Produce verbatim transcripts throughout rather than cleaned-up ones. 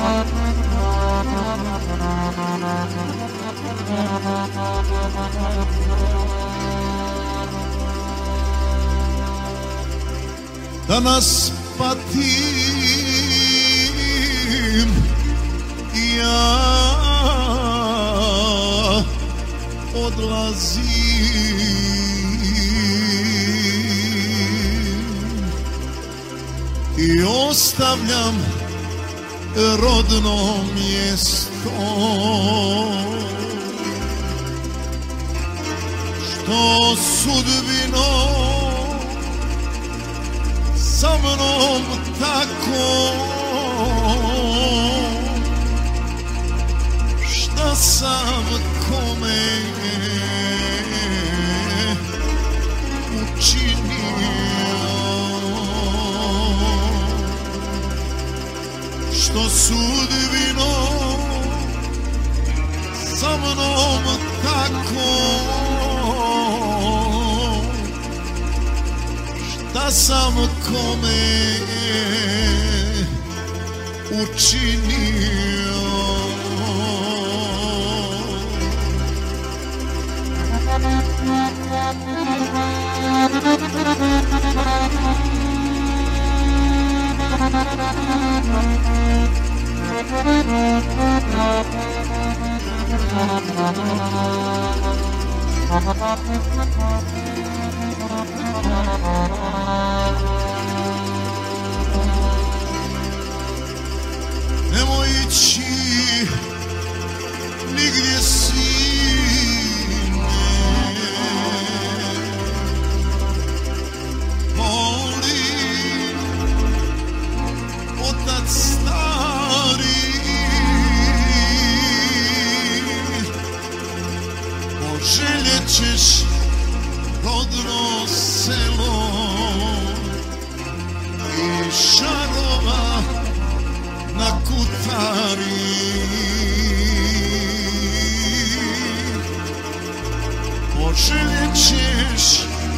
Da nas patim ja odlazim i ostavljam rodno mjesto što sudbinom sa mnom tako, šta sam kome učinio, što sudbinom sa mnom tako, da sam kome učinio. Nemoj ići nigdje, sine, molim, otac stari, poželjet ćeš rodno selo i šarova na kutari. Poželjet ćeš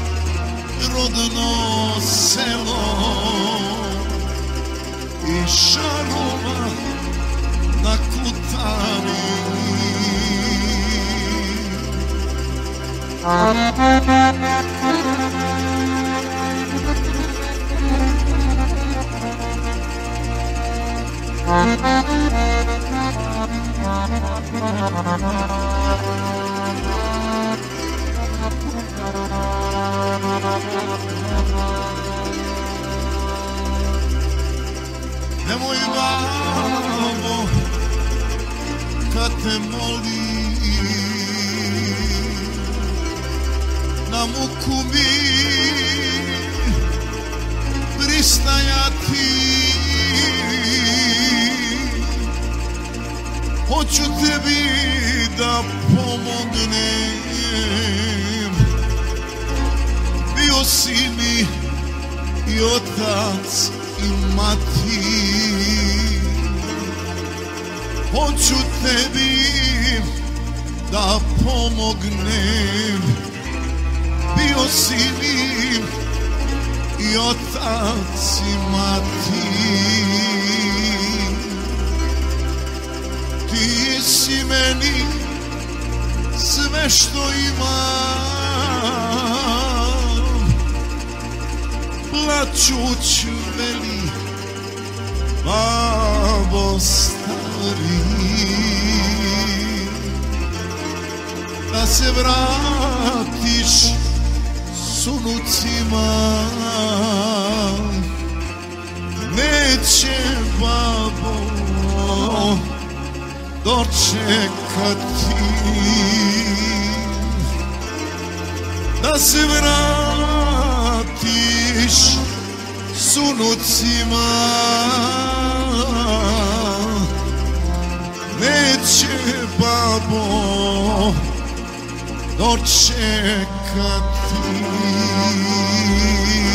rodno selo i šarova na kutari. Nemoj, babo, kad te molim, na muku mi pristajati. Hoću tebi da pomognem, bio si mi i otac i mati. Hoću tebi da pomognem, bio si mi i otac i mati. Ti si meni sve što imam, plačuć veli babo stari, da se vratiš s unucima, neće babo dočekati, da se vratiš s unucima, neće babo dočekati.